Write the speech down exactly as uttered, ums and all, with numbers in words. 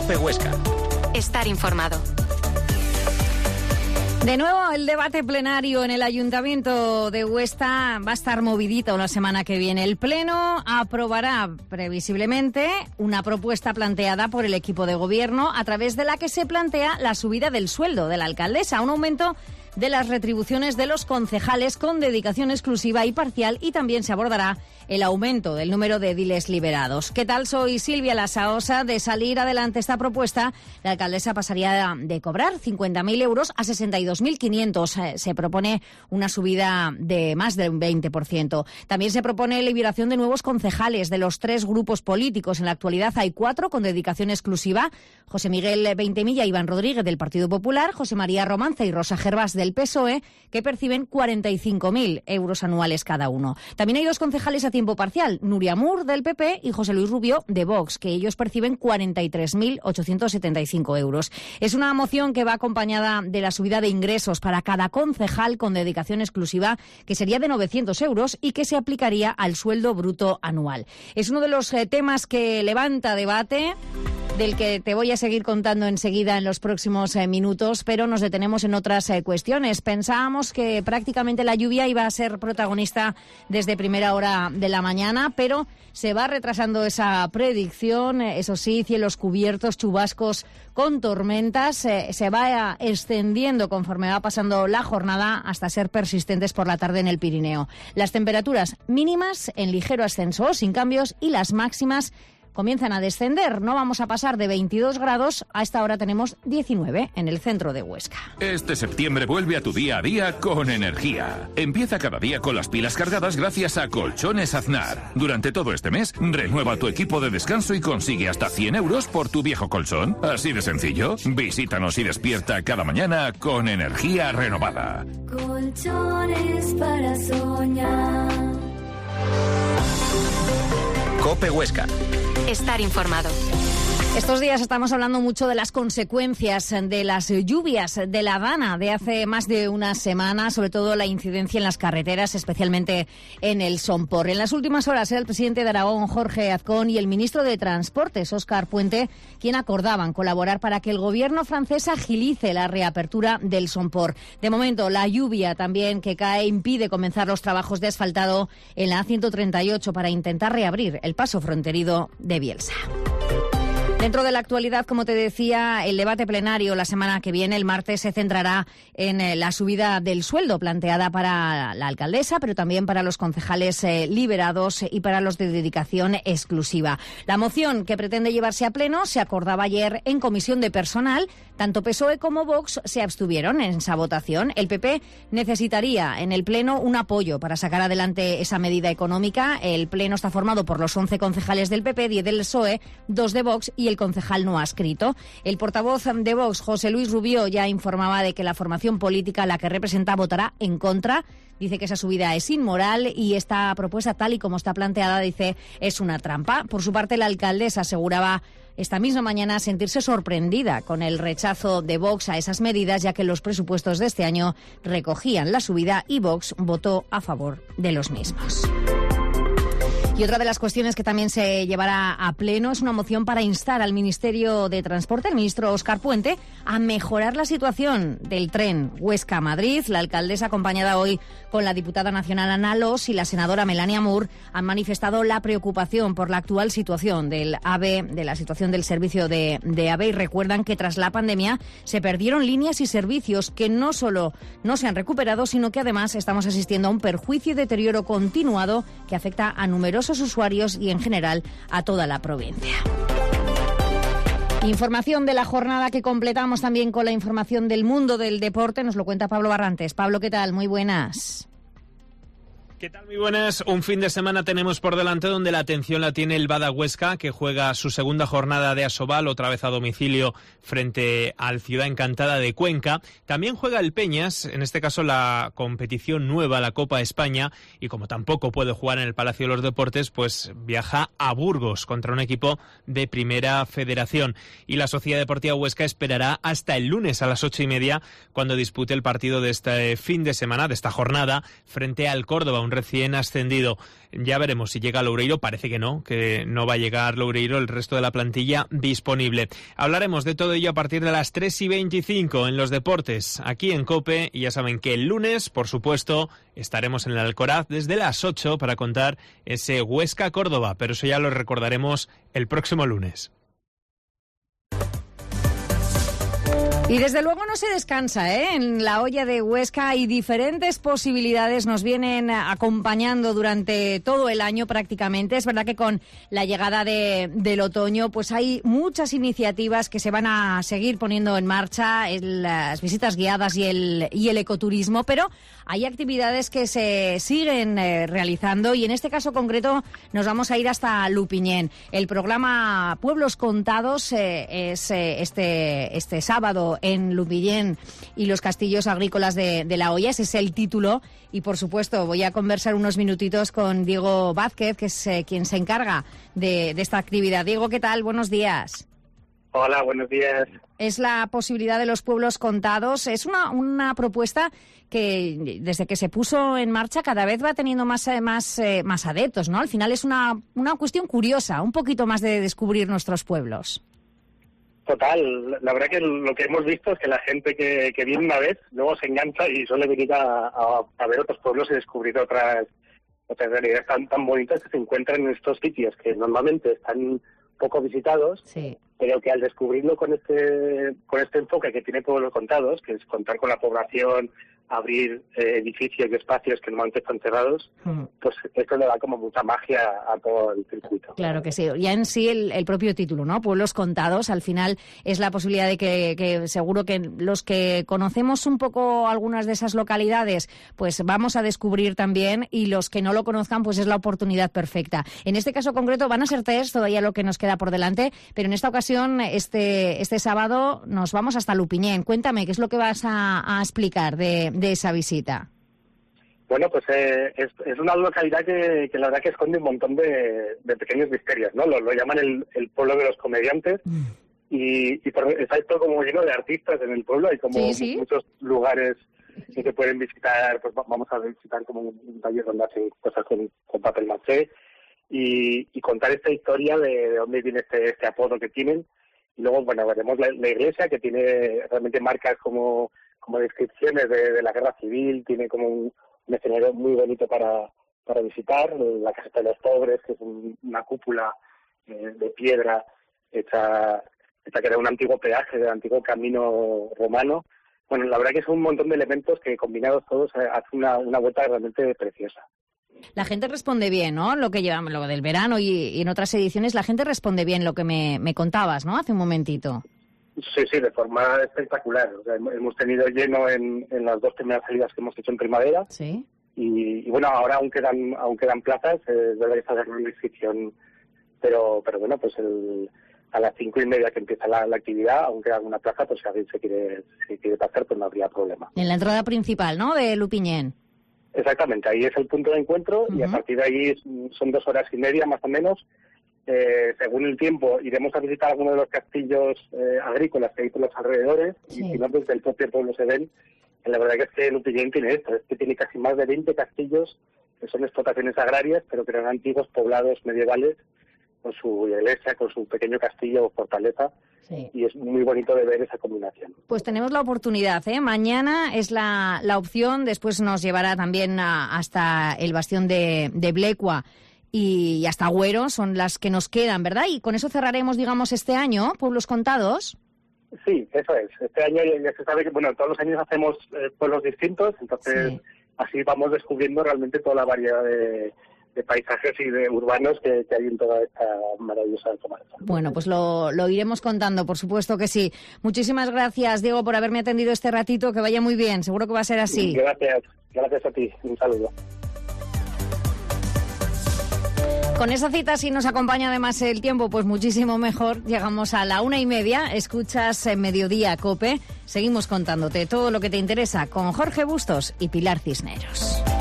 COPE Huesca. Estar informado. De nuevo, el debate plenario en el Ayuntamiento de Huesca va a estar movidito la semana que viene. El Pleno aprobará previsiblemente una propuesta planteada por el equipo de gobierno a través de la que se plantea la subida del sueldo de la alcaldesa, un aumento de las retribuciones de los concejales con dedicación exclusiva y parcial, y también se abordará el aumento del número de ediles liberados. ¿Qué tal? Soy Silvia Lasaosa. De salir adelante esta propuesta, la alcaldesa pasaría de cobrar cincuenta mil euros a sesenta y dos mil quinientos. Se propone una subida de más del veinte por ciento. También se propone liberación de nuevos concejales de los tres grupos políticos. En la actualidad hay cuatro con dedicación exclusiva: José Miguel Veintemilla y Iván Rodríguez del Partido Popular, José María Romance y Rosa Gervás del P S O E, que perciben cuarenta y cinco mil euros anuales cada uno. También hay dos concejales a tiempo parcial, Nuria Mur del P P y José Luis Rubio de Vox, que ellos perciben cuarenta y tres mil ochocientos setenta y cinco euros. Es una moción que va acompañada de la subida de ingresos para cada concejal con dedicación exclusiva, que sería de novecientos euros y que se aplicaría al sueldo bruto anual. Es uno de los eh, temas que levanta debate, del que te voy a seguir contando enseguida en los próximos eh, minutos, pero nos detenemos en otras eh, cuestiones. Pensábamos que prácticamente la lluvia iba a ser protagonista desde primera hora de la mañana, pero se va retrasando esa predicción. Eh, eso sí, cielos cubiertos, chubascos con tormentas, eh, se va extendiendo conforme va pasando la jornada hasta ser persistentes por la tarde en el Pirineo. Las temperaturas mínimas en ligero ascenso, sin cambios, y las máximas comienzan a descender. No vamos a pasar de veintidós grados, a esta hora tenemos diecinueve en el centro de Huesca. Este septiembre vuelve a tu día a día con energía. Empieza cada día con las pilas cargadas gracias a Colchones Aznar. Durante todo este mes, renueva tu equipo de descanso y consigue hasta cien euros por tu viejo colchón. Así de sencillo. Visítanos y despierta cada mañana con energía renovada. Colchones para soñar. COPE Huesca. Estar informado. Estos días estamos hablando mucho de las consecuencias de las lluvias de la Dana de hace más de una semana, sobre todo la incidencia en las carreteras, especialmente en el Sompor. En las últimas horas era el presidente de Aragón, Jorge Azcón, y el ministro de Transportes, Óscar Puente, quien acordaban colaborar para que el gobierno francés agilice la reapertura del Sompor. De momento, la lluvia también que cae impide comenzar los trabajos de asfaltado en la A ciento treinta y ocho para intentar reabrir el paso fronterizo de Bielsa. Dentro de la actualidad, como te decía, el debate plenario la semana que viene, el martes, se centrará en la subida del sueldo planteada para la alcaldesa, pero también para los concejales eh, liberados y para los de dedicación exclusiva. La moción que pretende llevarse a pleno se acordaba ayer en comisión de personal. Tanto P S O E como Vox se abstuvieron en esa votación. El P P necesitaría en el pleno un apoyo para sacar adelante esa medida económica. El pleno está formado por los once concejales del P P, diez del P S O E, dos de Vox y el concejal no adscrito. El portavoz de Vox, José Luis Rubio, ya informaba de que la formación política a la que representa votará en contra. Dice que esa subida es inmoral y esta propuesta, tal y como está planteada, dice, es una trampa. Por su parte, la alcaldesa aseguraba esta misma mañana sentirse sorprendida con el rechazo de Vox a esas medidas, ya que los presupuestos de este año recogían la subida y Vox votó a favor de los mismos. Y otra de las cuestiones que también se llevará a pleno es una moción para instar al Ministerio de Transporte, el ministro Óscar Puente, a mejorar la situación del tren Huesca-Madrid. La alcaldesa, acompañada hoy con la diputada nacional Ana Alós y la senadora Melania Mur, han manifestado la preocupación por la actual situación del AVE, de la situación del servicio de, de AVE, y recuerdan que tras la pandemia se perdieron líneas y servicios que no solo no se han recuperado, sino que además estamos asistiendo a un perjuicio y deterioro continuado que afecta a numerosos usuarios y en general a toda la provincia. Información de la jornada que completamos también con la información del mundo del deporte. Nos lo cuenta Pablo Barrantes. Pablo, ¿qué tal? Muy buenas. ¿Qué tal? Muy buenas. Un fin de semana tenemos por delante donde la atención la tiene el Bada Huesca, que juega su segunda jornada de Asobal, otra vez a domicilio frente al Ciudad Encantada de Cuenca. También juega el Peñas, en este caso la competición nueva, la Copa España, y como tampoco puede jugar en el Palacio de los Deportes, pues viaja a Burgos contra un equipo de Primera Federación. Y la Sociedad Deportiva Huesca esperará hasta el lunes a las ocho y media, cuando dispute el partido de este fin de semana, de esta jornada, frente al Córdoba, un recién ascendido. Ya veremos si llega Loureiro, parece que no, que no va a llegar Loureiro, el resto de la plantilla disponible. Hablaremos de todo ello a partir de las tres y veinticinco en los deportes, aquí en COPE, y ya saben que el lunes, por supuesto, estaremos en el Alcoraz desde las ocho para contar ese Huesca-Córdoba, pero eso ya lo recordaremos el próximo lunes. Y desde luego no se descansa, ¿eh? En la olla de Huesca hay diferentes posibilidades, nos vienen acompañando durante todo el año prácticamente. Es verdad que con la llegada de, del otoño pues hay muchas iniciativas que se van a seguir poniendo en marcha, el, las visitas guiadas y el, y el ecoturismo, pero hay actividades que se siguen eh, realizando y en este caso concreto nos vamos a ir hasta Lupiñén. El programa Pueblos Contados eh, es eh, este, este sábado en Lupiñén y los castillos agrícolas de, de La Hoya, ese es el título, y por supuesto voy a conversar unos minutitos con Diego Vázquez, que es eh, quien se encarga de, de esta actividad. Diego, ¿qué tal? Buenos días. Hola, buenos días. Es la posibilidad de los pueblos contados, es una, una propuesta que desde que se puso en marcha cada vez va teniendo más, más, eh, más adeptos, ¿no? Al final es una, una cuestión curiosa, un poquito más de descubrir nuestros pueblos. Total, la verdad que lo que hemos visto es que la gente que, que viene una vez luego se engancha y suele venir a, a, a ver otros pueblos y descubrir otras, otras realidades tan, tan bonitas que se encuentran en estos sitios que normalmente están poco visitados, sí. Pero que al descubrirlo con este con este enfoque que tiene Pueblos Contados, que es contar con la población, abrir eh, edificios y espacios que normalmente están cerrados, mm. pues esto le da como mucha magia a todo el circuito. Claro que sí. Ya en sí el, el propio título, ¿no? Pueblos Contados, al final es la posibilidad de que, que seguro que los que conocemos un poco algunas de esas localidades, pues vamos a descubrir también, y los que no lo conozcan, pues es la oportunidad perfecta. En este caso concreto van a ser test, todavía lo que nos queda por delante, pero en esta ocasión, este, este sábado, nos vamos hasta Lupiñén. Cuéntame, ¿qué es lo que vas a, a explicar de de esa visita? Bueno, pues eh, es, es una localidad que, que la verdad que esconde un montón de, de pequeños misterios, ¿no? Lo, lo llaman el, el pueblo de los comediantes mm. y, y por, está esto como lleno de artistas en el pueblo, hay como sí, sí. muchos lugares que se pueden visitar, pues vamos a visitar como un, un taller donde hacen cosas con, con papel maché y, y contar esta historia de, de dónde viene este, este apodo que tienen. Y luego, bueno, veremos la, la iglesia, que tiene realmente marcas como como descripciones de, de la guerra civil, tiene como un, un escenario muy bonito para, para visitar, la Caseta de los Pobres, que es un, una cúpula eh, de piedra hecha, hecha que era un antiguo peaje del antiguo camino romano. Bueno, la verdad que son un montón de elementos que combinados todos eh, hacen una, una vuelta realmente preciosa. La gente responde bien, ¿no? Lo que llevamos, lo del verano y, y en otras ediciones, la gente responde bien lo que me, me contabas, ¿no? Hace un momentito. Sí, sí, de forma espectacular. O sea, hemos tenido lleno en, en las dos primeras salidas que hemos hecho en primavera. Sí. Y, y bueno, ahora aún quedan, aún quedan plazas, eh, debería hacer una inscripción, pero, pero bueno, pues el, a las cinco y media que empieza la, la actividad, aún queda alguna plaza, pues si alguien se quiere, si quiere pasar, pues no habría problema. En la entrada principal, ¿no?, de Lupiñén. Exactamente, ahí es el punto de encuentro uh-huh. y a partir de ahí son dos horas y media más o menos. Eh, según el tiempo, iremos a visitar algunos de los castillos eh, agrícolas que hay por los alrededores, sí. y si no, desde el propio pueblo se ven. Y la verdad que es que Lupiñén tiene esto, es que tiene casi más de veinte castillos que son explotaciones agrarias, pero que eran antiguos poblados medievales, con su iglesia, con su pequeño castillo o fortaleza, sí. y es muy bonito de ver esa combinación. Pues tenemos la oportunidad, ¿eh? Mañana es la, la opción, después nos llevará también a, hasta el bastión de, de Blecua, y hasta Agüero, son las que nos quedan, ¿verdad? Y con eso cerraremos, digamos, este año, Pueblos Contados. Sí, eso es. Este año ya se sabe que, bueno, todos los años hacemos eh, pueblos distintos, entonces sí. así vamos descubriendo realmente toda la variedad de, de paisajes y de urbanos que, que hay en toda esta maravillosa comarca. Bueno, pues lo, lo iremos contando, por supuesto que sí. Muchísimas gracias, Diego, por haberme atendido este ratito, que vaya muy bien, seguro que va a ser así. Gracias, gracias a ti, un saludo. Con esa cita, si nos acompaña además el tiempo, pues muchísimo mejor. Llegamos a la una y media, escuchas en Mediodía COPE. Seguimos contándote todo lo que te interesa con Jorge Bustos y Pilar Cisneros.